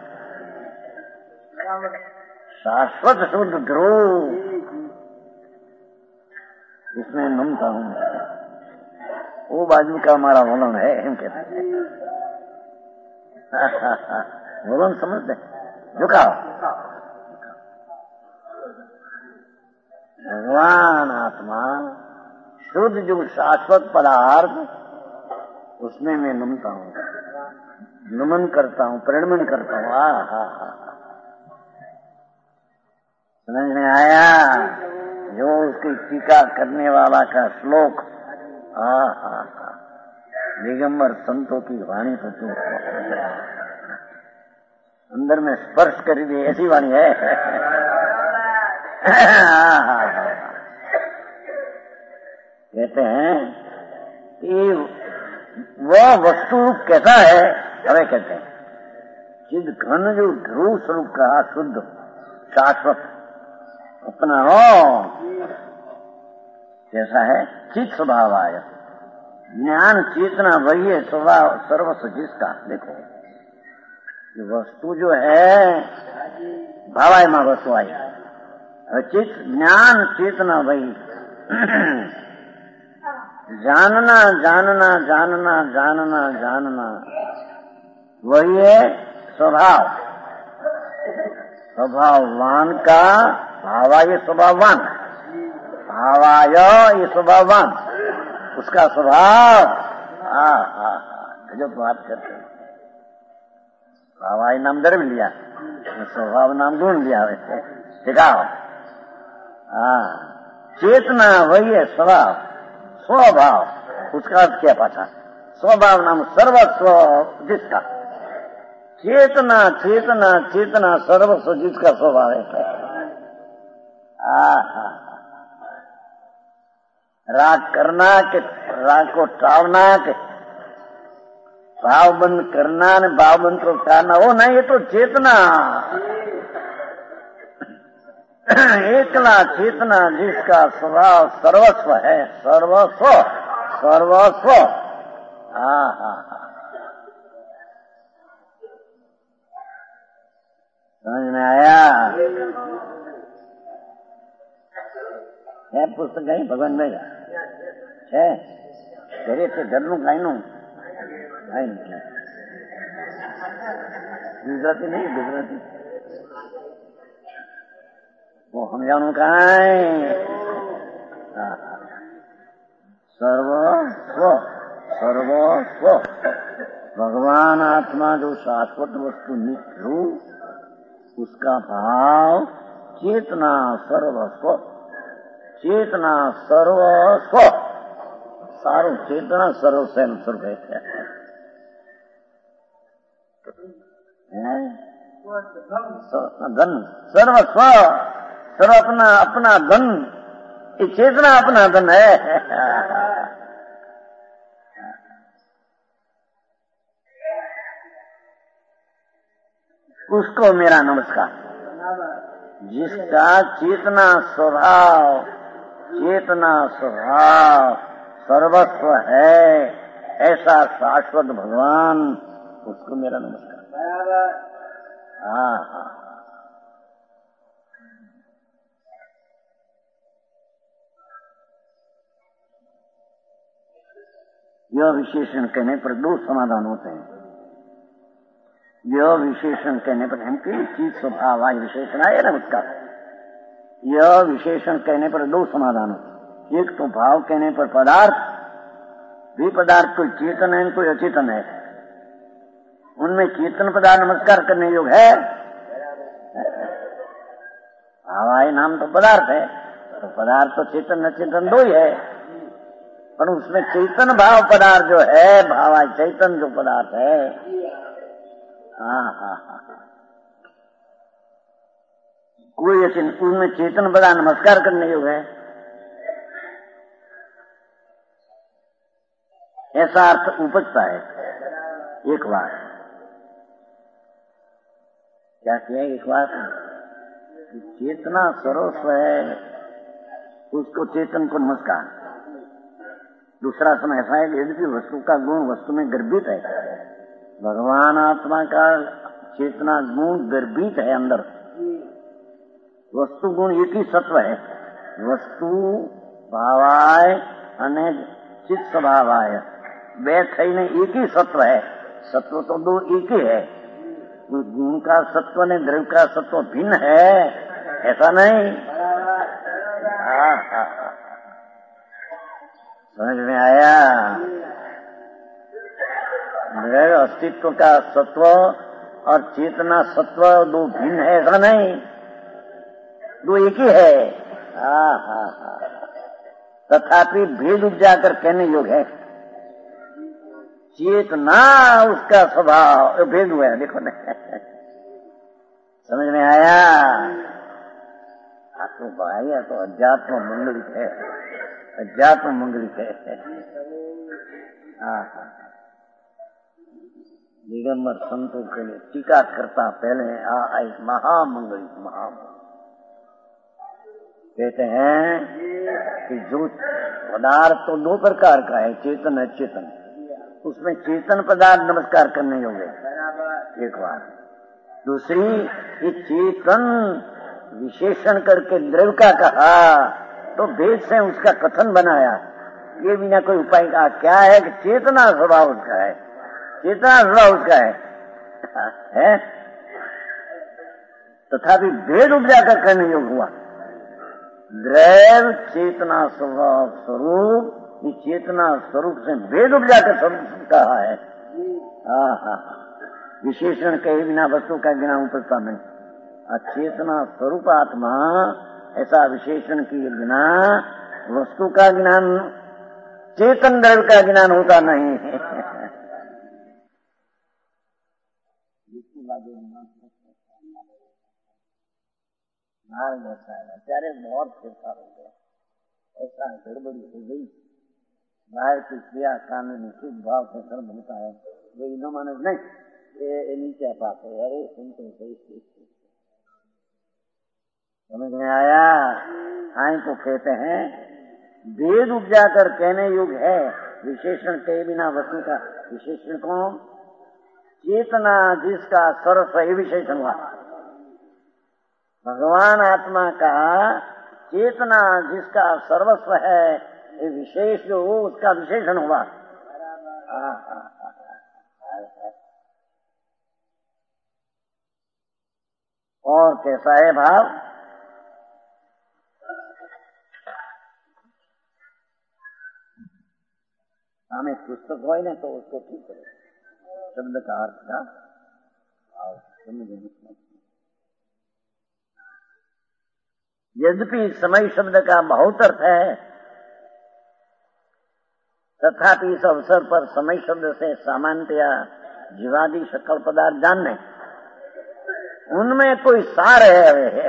शाश्वत शुद्ध ध्रुव इसमें नमता हूं. वो बाजू का हमारा वलन है. हम कहते हैं वलन समझते झुकाओ. भगवान आत्मा शुद्ध जो शाश्वत पदार्थ उसमें मैं नमता हूँ, नमन करता हूँ, प्रणमन करता हूँ. हा हा हा समझ में आया? जो उसकी टीका करने वाला का श्लोक. हा हा हा दिगंबर संतों की वाणी तो तू अंदर में स्पर्श कर दी ऐसी वाणी है. कहते हैं कि वह वस्तु रूप कैसा है? हमें कहते हैं चिद घन जो ध्रुव स्वरूप कहा, शुद्ध शाश्वत अपना हो कैसा है? चित स्वभाव आया. ज्ञान चेतना वही है स्वभाव सर्वस्व जिसका. देखो ये वस्तु जो है भावाय मां वस्तु आई. चित ज्ञान चेतना वही. जानना जानना जानना जानना जानना वही है स्वभाव. स्वभाववान का भावाय स्वभाववान, भावाय ये स्वभाववान उसका स्वभाव. हाँ हाँ हाँ जो बात करते हैं भावाई नाम धर्म लिया, स्वभाव नाम गुण लिया, वैसे सिखाओ। हाँ, चेतना वही है स्वभाव, स्वभाव, उसका अर्थ क्या पाता? स्वभाव नाम सर्वस्व जिसका, चेतना चेतना चेतना सर्वस्व जिसका स्वभाव है। आहा, राग करना के राग को टालना के भाव बंद करना ने भाव बंद को टालना, वो नहीं, ये तो चेतना, एकला चेतना जिसका स्वभाव सर्वस्व है, सर्वस्व सर्वस्व। हाँ हाँ हाँ, समझ में आया? है पुस्तक कहीं भगवान भाई है घरे से घरનું કાઈનું કાઈ નથી, ગુજરાતી નહીં, ગુજરાતી वो समझाનું કાઈ। सर्वस्व सर्वस्व भगवान आत्मा जो शाश्वत वस्तु नित्य रूप, उसका भाव चेतना सर्वस्व, चेतना सर्वस्व, सारू चेतना सर्वस्व स्वरूप है। धन सर्वस्व, सर्व अपना अपना धन, ये चेतना अपना धन है। उसको मेरा नमस्कार। जिसका चेतना स्वभाव, चेतना स्वभाव सर्वस्व है, ऐसा शाश्वत भगवान, उसको मेरा नमस्कार। हाँ हाँ, यह विशेषण कहने पर दो समाधान होते हैं। यह विशेषण कहने पर हम की चीज स्वभाव आज विशेषण आए ना उसका, यह विशेषण कहने पर दो समाधान होते। एक तो भाव कहने पर पदार्थ, भी पदार्थ कोई चेतन है कोई अचेतन है, उनमें चेतन पदार्थ नमस्कार करने योग्य है। भावाई नाम तो पदार्थ है, तो पदार्थ तो चेतन अचेतन दो ही है, पर उसमें चेतन भाव पदार्थ जो है, भावाई चैतन जो पदार्थ है, हाँ हाँ हाँ, कोई उनमें चेतन पदार्थ नमस्कार करने योग्य है, ऐसा अर्थ उपजता है। एक बार क्या किया, एक बार चेतना सर्वस्व है, उसको चेतन को नमस्कार। दूसरा समय ऐसा है कि यदि वस्तु का गुण वस्तु में गर्भित है, भगवान आत्मा का चेतना गुण गर्भित है अंदर, वस्तु गुण एक ही सत्व है, वस्तु भावाय अने चित स्वभावाय, वे थईने एक ही सत्व है। सत्व तो दो एक ही है, गुण का सत्व ने द्रव्य का सत्व भिन्न है, ऐसा नहीं। हाँ हाँ, समझ में आया? द्रव्य अस्तित्व का सत्व और चेतना सत्व दो भिन्न है, ऐसा नहीं, दो एक ही है। हाँ हाँ हाँ, तथापि भेद उपजाकर कहने योग्य है। चेतना उसका स्वभाव भेद हुआ है, देखो ना, समझ में आया? तो भाई तो अध्यात्म मंगलिक है, अध्यात्म मंगलिक है। हाँ हाँ, दिगंबर संतों के लिए टीका करता पहले आ एक महामंगलिक महामंगलिक कहते हैं कि जो पदार्थ तो दो प्रकार का है, चेतन अचेतन, उसमें चेतन पदार्थ नमस्कार करने होंगे एक बार। दूसरी, ये चेतन विशेषण करके द्रव्य का कहा तो भेद से उसका कथन बनाया, ये बिना कोई उपाय का क्या है कि चेतना स्वभाव उसका है, चेतना स्वभाव उसका है, है? तथापि भेद उपजाकर करने योग्य हुआ। द्रव्य चेतना स्वभाव स्वरूप, ये चेतना स्वरूप से भेद उपजाकर स्वरूप कहा है। हाँ हाँ, विशेषण कहे बिना वस्तु का ज्ञान उपजता नहीं। अचेतना स्वरूप आत्मा ऐसा विशेषण किए बिना वस्तु का ज्ञान, चेतन द्रव्य का ज्ञान होता नहीं है। अचार्य बहुत फेरफार हो गया, ऐसा गड़बड़ी हो गई। बाहर की क्रिया कानूनी शुद्ध भाव से कर्म होता है, वो इनो माने नहीं, ये नीचे पाते। अरे सुनते सही समझ में आया? आई तो कहते हैं वेद उपजा कर कहने युग है, विशेषण के बिना वस्तु का विशेषण कौन? चेतना जिसका सर्व ये विशेषण हुआ। भगवान आत्मा का चेतना जिसका सर्वस्व है, ये विशेष जो हो उसका विशेषण हुआ। और कैसा है भाव? हमें पुस्तक हो ना तो उसको ठीक करो, शब्द का अर्थ का और समझ। यद्यपि समय शब्द का बहुत अर्थ है, तथापि इस अवसर पर समय शब्द से सामान्यतया जीवादि सकल पदार्थ जानने, उनमें कोई सार है।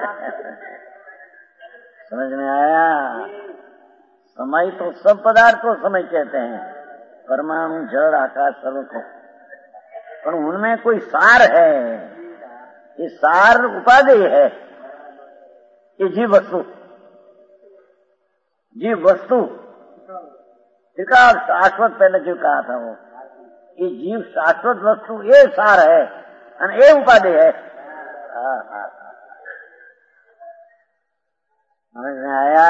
समझ में आया? समय तो सब पदार्थ को समय कहते हैं, परमाणु, जड़, आकाश, सर्व को, पर उनमें कोई सार है। ये सार उपादेय है। ये जीव वस्तु, जीव वस्तु त्रिकाल शाश्वत, पहले जो कहा था वो, ये जीव शाश्वत वस्तु ये सार है, ये उपादेय है। समझ में आया?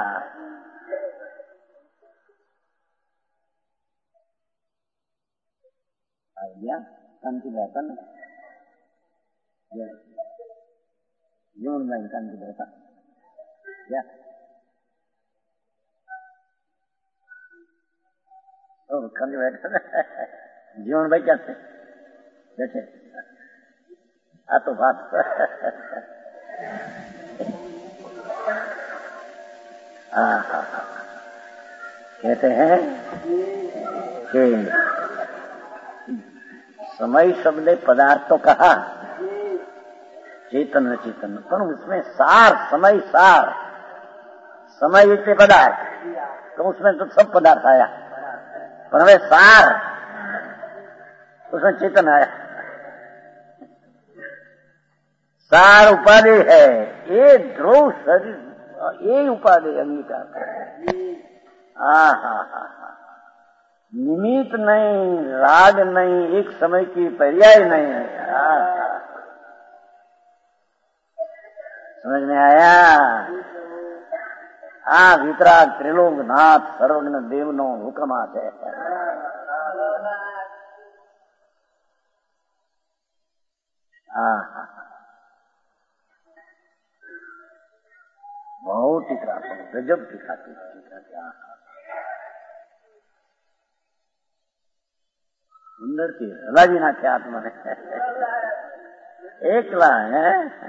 आइडिया कांति रहता ना, जीवन में कांति रहता क्या? तो कांति बैठा जीवन भाई क्या थे बैठे, आ तो बात कहते हैं कि समय शब्द पदार्थ तो कहा, चेतन चेतन, पर उसमें सार, समय सार, समय इतने पदार्थ, तो उसमें तो सब पदार्थ आया, पर हमें सार उसमें चेतन आया। सार उपाधि है, ये ध्रुव शरीर, ये उपाधि अंगीकार है। हा हा हा निमित्त नहीं, राग नहीं, एक समय की पर्याय नहीं। समझ में आया? आ वितराग त्रिलोकनाथ सर्वज्ञ देवनो हुकमात है। बहुत ही गजब दिखाती सुंदर थी राजी ना ख्यात मने एकला है।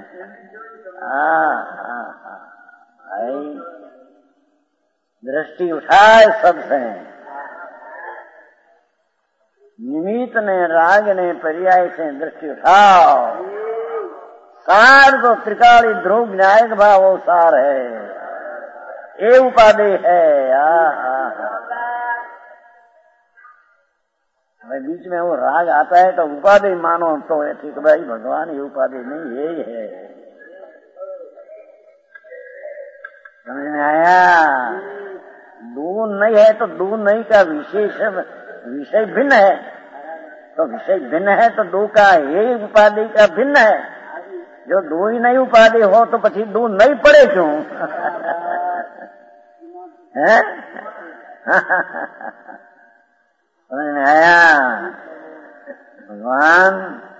दृष्टि उठाए सबसे, निमित्त ने, राग ने, पर्याय से दृष्टि उठाओ। सार तो त्रिकाली ध्रुव न्यायिक भाव वो सार है, ये उपाधि है। आ, आ, बीच में वो राग आता है तो उपाधि मानो तो है, ठीक भाई भगवान ये उपाधि नहीं, यही है। समझ में आया? दूर नहीं है तो दूर नहीं का विशेष विषय भिन्न है, तो विषय भिन्न है तो दो का ये उपाधि का भिन्न है। जो दो ही नहीं उपाधि हो तो पछी दो नहीं पड़े क्यों? है? समझ में आया? भगवान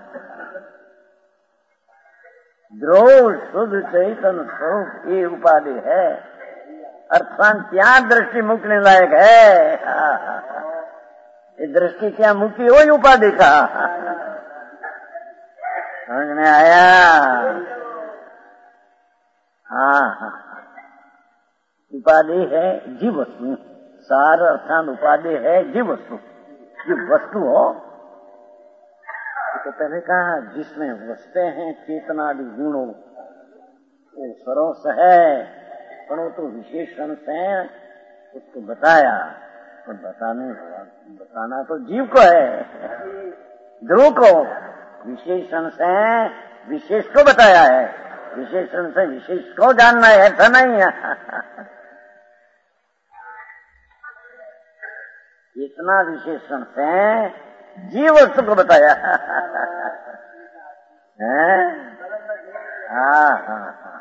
ध्रुव शुद्ध चैतन्य स्वरूप ये उपाधि है, अर्थात क्या दृष्टि मुकने लायक है। ये दृष्टि क्या मुक्ति हो उपाधि का? समझ में आया? हाँ हाँ, उपाधि है जीव वस्तु, सार अर्थात उपाधि है जीव वस्तु। जीव वस्तु हो तो पहले कहा जिसमें वसते हैं चेतनादि गुणों, वो सरोस है, परंतु तो विशेषण से उसको बताया। तो बताने बताना तो जीव को है, ध्रुव को, विशेषण से विशेष को बताया है। विशेषण से विशेष को जानना है, ऐसा नहीं है। इतना विशेषण से जीव वस्तु को बताया है। हाँ हाँ हाँ,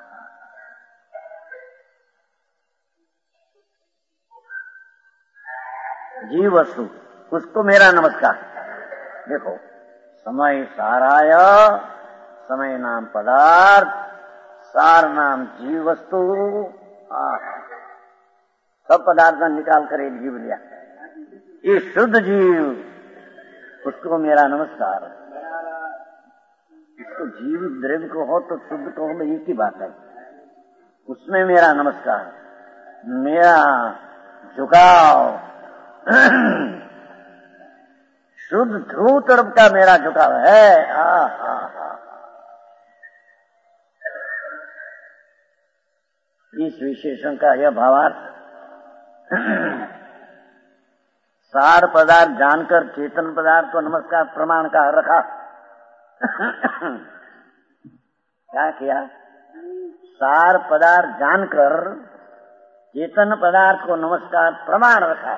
जीव वस्तु, उसको मेरा नमस्कार। देखो, समय साराय, समय नाम पदार्थ, सार नाम जीव वस्तु। सब पदार्थ निकाल कर एक जीव लिया, ये शुद्ध जीव, उसको मेरा नमस्कार। इसको जीव द्रव्य को हो तो शुद्ध को हो, एक ही बात है। उसमें मेरा नमस्कार, मेरा झुकाव शुद्ध ध्रुव तरफ का मेरा झुकाव है। आ, आ, आ, इस विशेषण का यह भावार्थ, सार पदार्थ जानकर चेतन पदार्थ को नमस्कार प्रमाण का रखा। क्या किया? सार पदार्थ जानकर चेतन पदार्थ को नमस्कार प्रमाण रखा।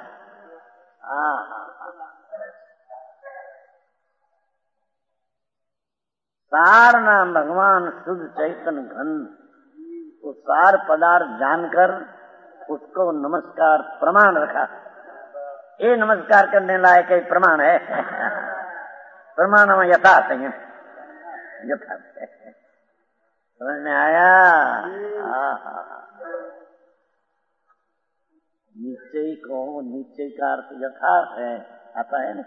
सार नाम भगवान शुद्ध चैतन्य घन, वो सार पदार्थ जानकर उसको नमस्कार प्रमाण रखा। ये नमस्कार करने लायक एक प्रमाण है। प्रमाण में यथार्थ है, यथार्थ है। समझ में आया? निश्चय को, निश्चय का अर्थ यथार्थ है, आता है ना।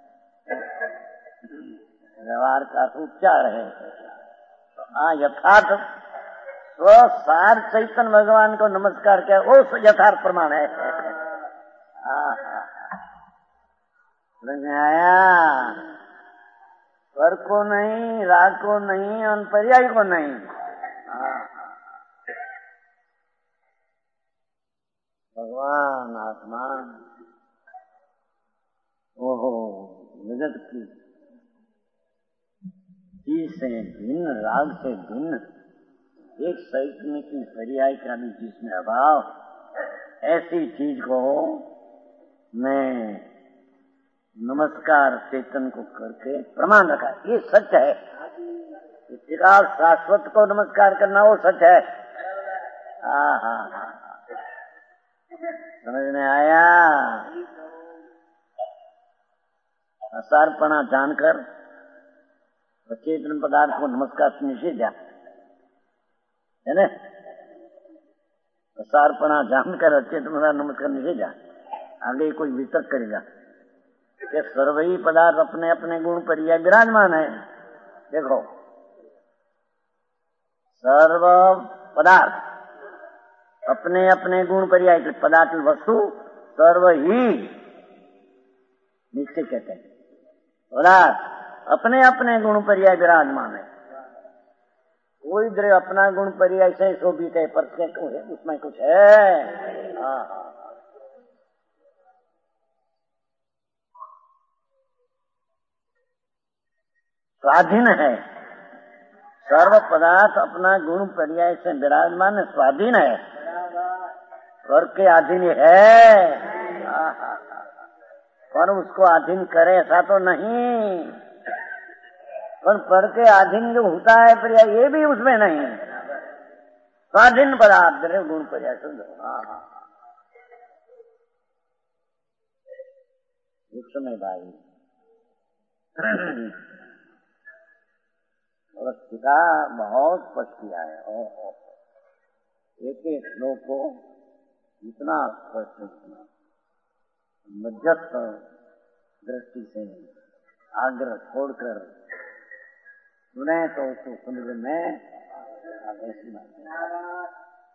व्यवहार का उपचार है। तो आ यथार्थ स्वसार चैतन्य भगवान को नमस्कार किया, वो यथार्थ प्रमाण है। समझ में आया? स्वर को नहीं, राग को नहीं, और पर्याय को नहीं। भगवान आत्मा, ओहो, जगत की चीज से भिन्न, राग से भिन्न, एक सैकड़े की पर्याय का भी जिसमें अभाव, ऐसी चीज को मैं नमस्कार चेतन को करके प्रमाण रखा। ये सच है। चिराग शाश्वत को नमस्कार करना वो सच है। हाँ हाँ हाँ, समझ में आया? असारपणा जानकर चेतन पदार्थ को नमस्कार से निषेध है ना। असारपणा जानकर चेतन पदार्थ नमस्कार निषेध। आगे कोई वितर्क करेगा कि सर्वही पदार्थ अपने अपने गुण पर यह विराजमान है। देखो, सर्व पदार्थ अपने अपने गुण पर्याय पदार्थ वस्तु सर्व ही निश्चय कहते हैं। पदार्थ अपने अपने गुण पर्याय विराजमान है। कोई द्रव्य अपना गुण पर्याय से शोभित है, पर उसमें कुछ है। हाँ, स्वाधीन है। सर्व पदार्थ अपना गुण पर्याय से विराजमान स्वाधीन है, स्वर के अधीन है। पर उसको अधीन करे ऐसा तो नहीं, पर पर के अधीन जो होता है पर्याय ये भी उसमें नहीं। स्वाधीन पदार्थ द्रव्य गुण पर्याय शुद्ध। समय भाई अवस्थिका बहुत स्पष्ट किया है। ओ, ओ, एक एक श्लोक को इतना स्पष्ट मध्यस्थ दृष्टि से आग्रह छोड़कर सुने तो उसको समझ में ऐसी बात है।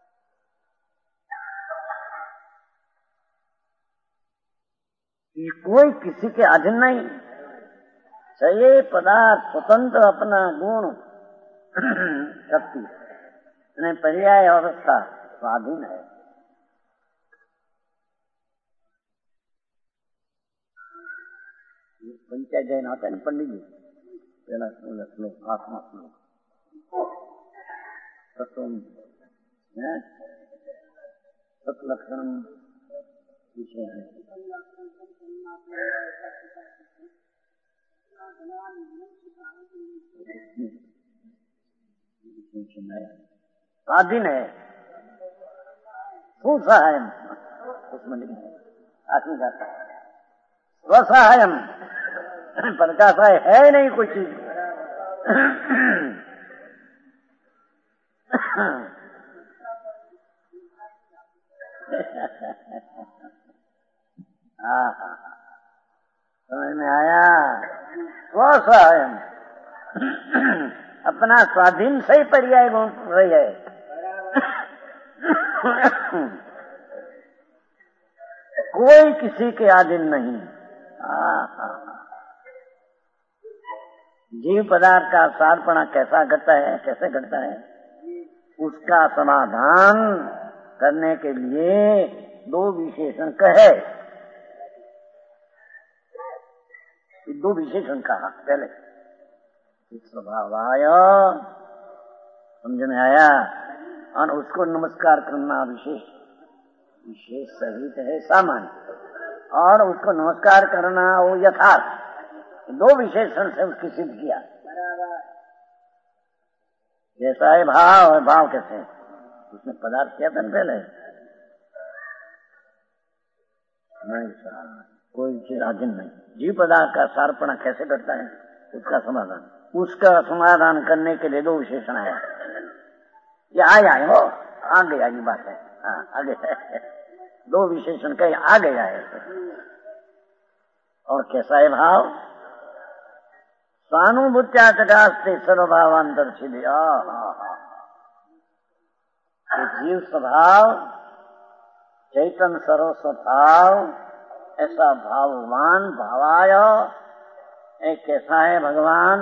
कि कोई किसी के अधीन नहीं, ये पदार्थ स्वतंत्र अपना गुण शक्ति पर्याय अवस्था स्वाधीन है। पंचायत जैन होता है ना पंडित जी, पहला श्लोक आत्मा श्लोक सत्वम सत्लक्षण विषय है। स्वाधीन है, सुसहायम, उसमें नहीं आत्मी जाता स्वसहायम, प्रकाशाय है नहीं कोई चीज। समझ में आया? स्वसहायम अपना स्वाधीन से ही पर्याय गुण रही है। कोई किसी के अधीन नहीं। जीव पदार्थ का सारपणा कैसा घटता है, कैसे घटता है, उसका समाधान करने के लिए दो विशेषण कहे। दो विशेषण कहा पहले, स्वभावाय, समझ में आया, और उसको नमस्कार करना विशेष विशेष सहित है सामान्य, और उसको नमस्कार करना वो यथार्थ। दो विशेषण से उसकी सिद्ध किया। जैसा है भाव है, भाव कैसे उसने पदार्थ किया था पहले नहीं, कोई चीज अधीन नहीं। जीव पदार्थ का सारपणा कैसे करता है, उसका समाधान, उसका समाधान करने के लिए दो विशेषण है। ये आया है, वो आगे आगे बात है, हाँ आगे है। दो विशेषण कहीं आ गया है। और कैसा है भाव, स्वानुभूत्या चकास्ते सर्वभावांतर छिदे। जीव स्वभाव चैतन सर्व स्वभाव ऐसा भाववान भावाय एक कैसा है भगवान।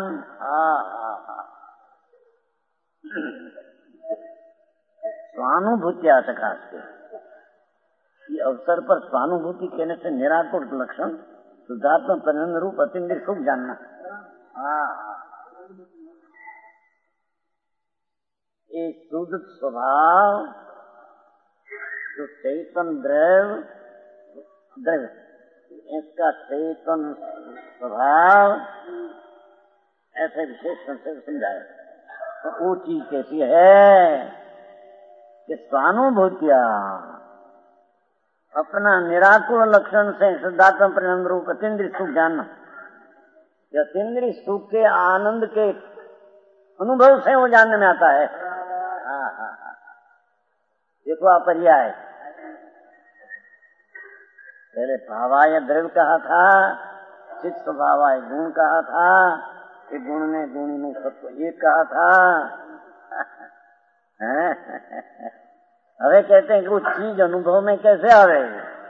स्वानुभूत्या चकास्ते, ये अवसर पर स्वानुभूति कहने से निराकुट लक्षण शुद्धात्म परिणन रूप अतिंद्रिय सुख जानना। ये शुद्ध स्वभाव जो चैतन द्रव्य द्रव्य इसका चैतन स्वभाव ऐसे विशेष से समझाया। तो वो चीज कैसी है कि स्वानुभूतिया अपना निराकुल लक्षण से शुद्धात्म परिणाम रूप अतीन्द्रिय सुख जानना। या अतीन्द्रिय सुख के आनंद के अनुभव से वो जानने में आता है। हाँ हाँ हाँ, देखो आप पर्याय, पहले भावाय द्रव्य कहा था, चित्त स्वभावाय गुण कहा था, कि गुण ने गुणी में सबको एक कहा था। हमें कहते हैं कि वो चीज अनुभव में कैसे आवे,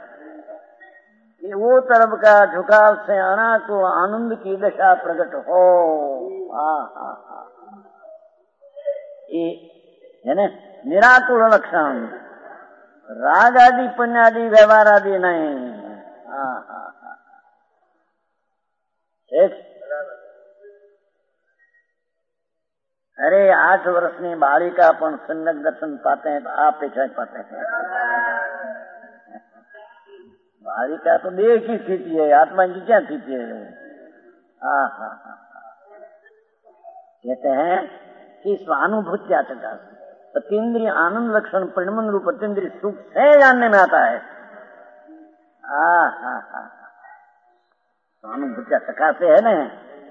कि वो तरफ का झुकाव से आना को आनंद की दशा प्रकट हो। हाँ हाँ हाँ, ये है ना निराकुल लक्षण, राग आदि पुण्य आदि व्यवहार आदि नहीं। हाँ हाँ हाँ, एक अरे आठ वर्षની बालिका પણ सम्यक दर्शन पाते हैं तो आप पीछे पाते हैं। बालिका तो देह की स्थिति है, आत्मा की क्या स्थिति है। हाँ हाँ हाँ, कहते हैं कि स्वानुभूत्या चकास अतीन्द्रिय आनंद लक्षण परिणमन रूप अतीन्द्रिय सुख से जानने में आता है। हाँ हाँ हाँ, स्वानुभूत्या चकास है ना,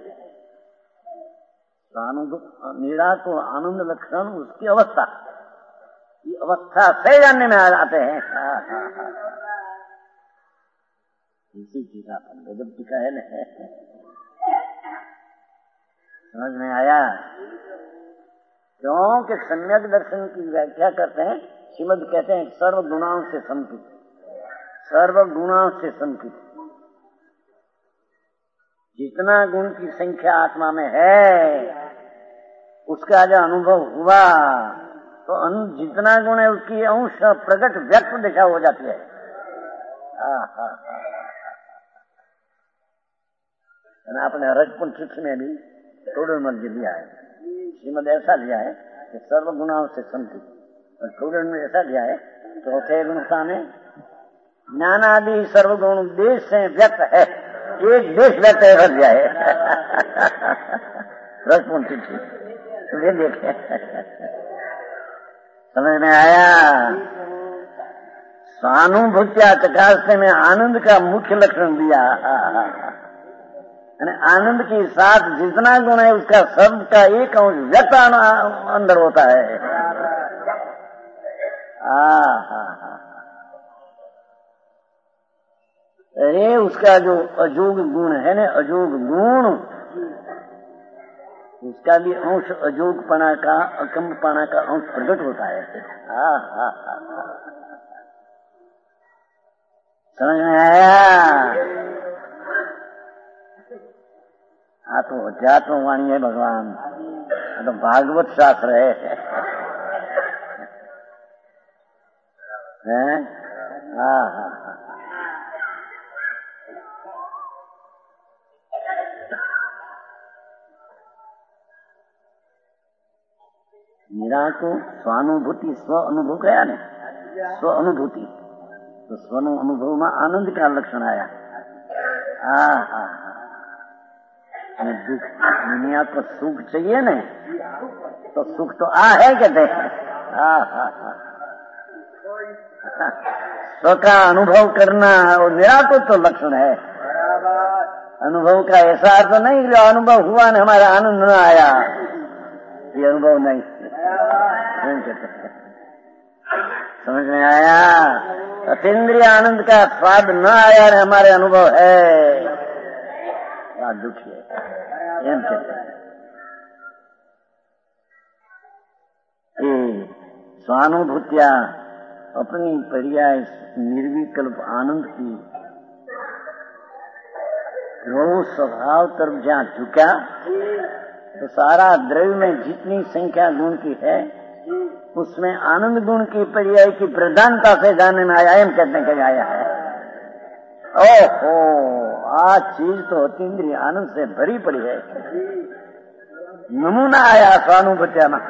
निराकुल आनंद लक्षण उसकी अवस्था, ये अवस्था से जानने में आ जाते हैं। हाँ हाँ हाँ, इसी चीज का गजब टीका है ना, समझ में आया? क्योंकि सम्यक दर्शन की व्याख्या करते हैं, श्रीमद कहते हैं सर्व गुणाओं से संकित, सर्व गुणाओं से संकित। जितना गुण की संख्या आत्मा में है उसका जो अनुभव हुआ तो अनु जितना गुण है उसकी अंश प्रकट व्यक्त दिशा हो जाती है। आपने रजपुन चित्र में भी थोड़े मध्य लिया है, श्रीमद ऐसा लिया है कि सर्व गुणाओं से संकित, और थोड़े में ऐसा लिया है चौथे गुण का में ज्ञानादि सर्वगुण देश से व्यक्त है, एक देश व्यक्त है दिया है। रजपुन चित्र ये देखे, समझ में आया? स्वानुभूत्या चकासने में आनंद का मुख्य लक्षण दिया, आनंद के साथ जितना गुण है उसका सब का एक अंश व्यक्त अंदर होता है। अरे उसका जो अजोग गुण है ना, अजोग गुण, उसका भी अंश अजोगपना का, अकम्पना का अंश प्रकट होता है। हा हा हा समझ में आया? हाँ तो अध्यात्म वाणी है भगवान, तो भागवत शास्त्र है, हैं? हाँ हाँ हाँ मीरा को स्वानुभूति, स्व अनुभव गया ने, स्व अनुभूति, तो स्व अनुभव में आनंद का लक्षण आया। हाँ हाँ हाँ दुख दुनिया को सुख चाहिए न, तो सुख तो आ है कहते हैं। हाँ हाँ हाँ स्व का अनुभव करना और निराकुत तो लक्षण है। अनुभव का ऐसा अर्थ नहीं जो अनुभव हुआ न हमारा आनंद न आया, ये अनुभव नहीं। समझ में आया? अतीन्द्रिय आनंद का स्वाद न आया न हमारे अनुभव है, बड़ा दुखी है। एम कहते हैं स्वानुभूतिया अपनी पर्याय निर्विकल्प आनंद की ध्रुव स्वभाव तरफ जहाँ झुका तो सारा द्रव्य में जितनी संख्या गुण की है उसमें आनंद गुण की पर्याय की प्रधानता से जानने में आया, एम कहते हैं आया है। ओहो आज चीज तो अतीन्द्रिय आनंद से भरी पड़ी है। नमूना आया स्वानुभूतिया में।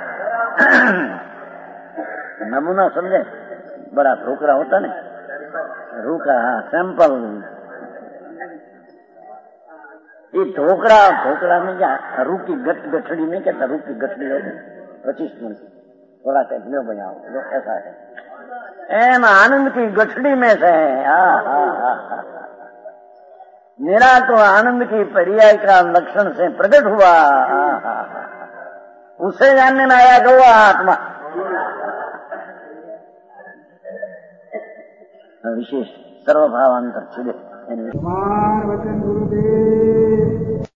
नमूना समझे, बड़ा ठोकरा होता ना, रूखा सैंपल, ये ठोकरा ठोकरा में क्या रू की गठ गठड़ी में कहता, रू की गठड़ी होती पच्चीस मिनट की, थोड़ा टेक लो बजाओ, जो ऐसा है एम आनंद की गठड़ी में से है। मेरा तो आनंद की पर्याय का लक्षण से प्रकट हुआ, उसे जानने में आया कि हुआ आत्मा विशेष सर्वभावांतर छिड़े। वचन गुरुदेव।